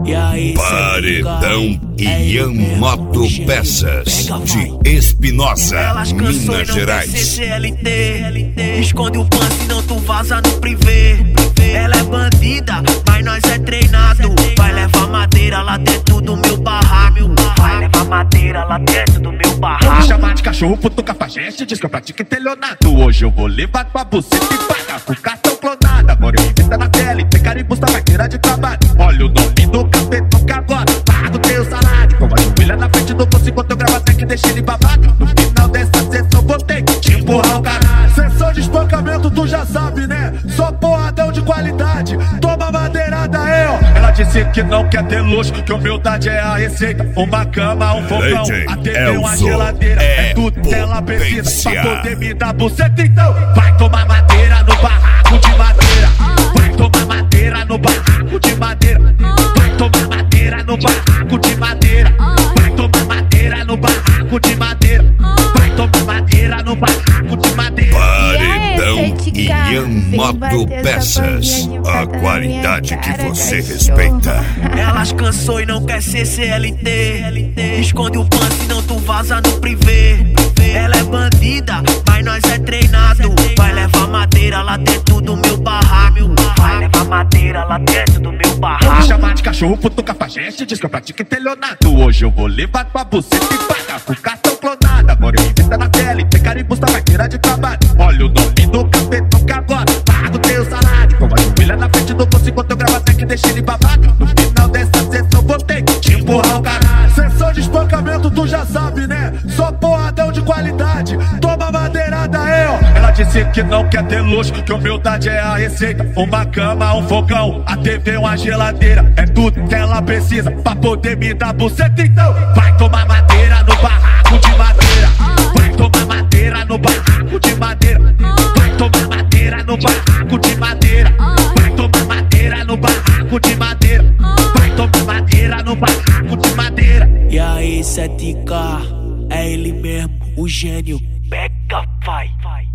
Paredão Ian Moto Peças de Espinosa, Minas Gerais. Esconde o pan, senão tu vaza no privê. Ela é bandida, mas nós é treinado. Vai levar madeira lá dentro do meu barraco. Vai levar madeira lá dentro do meu barraco. Vou me chamar de cachorro, puto cafajeste, diz que eu pratico estelionato. Hoje eu vou levar tua buceta e pagar com cartão clonada. Agora eu inventa na tela e tem carimbos da carteira de trabalho. Olha o nome do capetão que agora pago teu salário. Com a joelha na frente do bolso enquanto eu gravo até que deixei ele babado. No final dessa sessão vou ter que te empurrar o caralho. Sessão de espancamento tu já sabe, né? Só porradão de qualidade. Toma madeirada aí, ó. Ela disse que não quer ter luxo, que humildade é a receita. Uma cama, um fogão, a TV, uma geladeira. É tudo que ela precisa pra poder me dar buceta. Então vai tomar madeira no barraco de madeira. Vai tomar madeira no barraco de madeira. Vai tomar madeira no barraco de madeira. Vai tomar madeira no barraco de madeira. Vai tomar madeira no barraco de madeira. Paredão Ian Moto Peças, a qualidade que você respeita. Elas cansou e não quer ser CLT. Esconde o pan, senão tu vaza no privê. Ela é bandida, mas nós é treinado. Vai levar madeira lá dentro do meu barraco. Vai levar madeira lá dentro do meu barraco. Vou me chamar de cachorro, puto cafajeste, diz que eu pratico estelionato. Hoje eu vou levar tua buceta e pagar com cartão clonada. Agora eu inventa na tela e tem carimbos da carteira de trabalho. Olha o nome do capetão que agora pago teu salário. Com a joelha na frente do bolso enquanto eu gravo até que deixei ele babado. No final dessa sessão vou ter que te empurrar o caralho. Sessão de espancamento tu já sabe, né? Só porradão de qualidade. Toma madeirada aí, ó. Ela disse que não quer ter luxo, que humildade é a receita. Uma cama, um fogão, a TV, uma geladeira. É tudo que ela precisa pra poder me dar buceta. Então vai tomar madeira no barraco de madeira. Vai tomar madeira no barraco de madeira. Vai tomar madeira no barraco de madeira. Vai tomar madeira no barraco de madeira. Vai tomar madeira no barraco de madeira. E aí, 7K, é ele mesmo, o gênio. Pega, vai.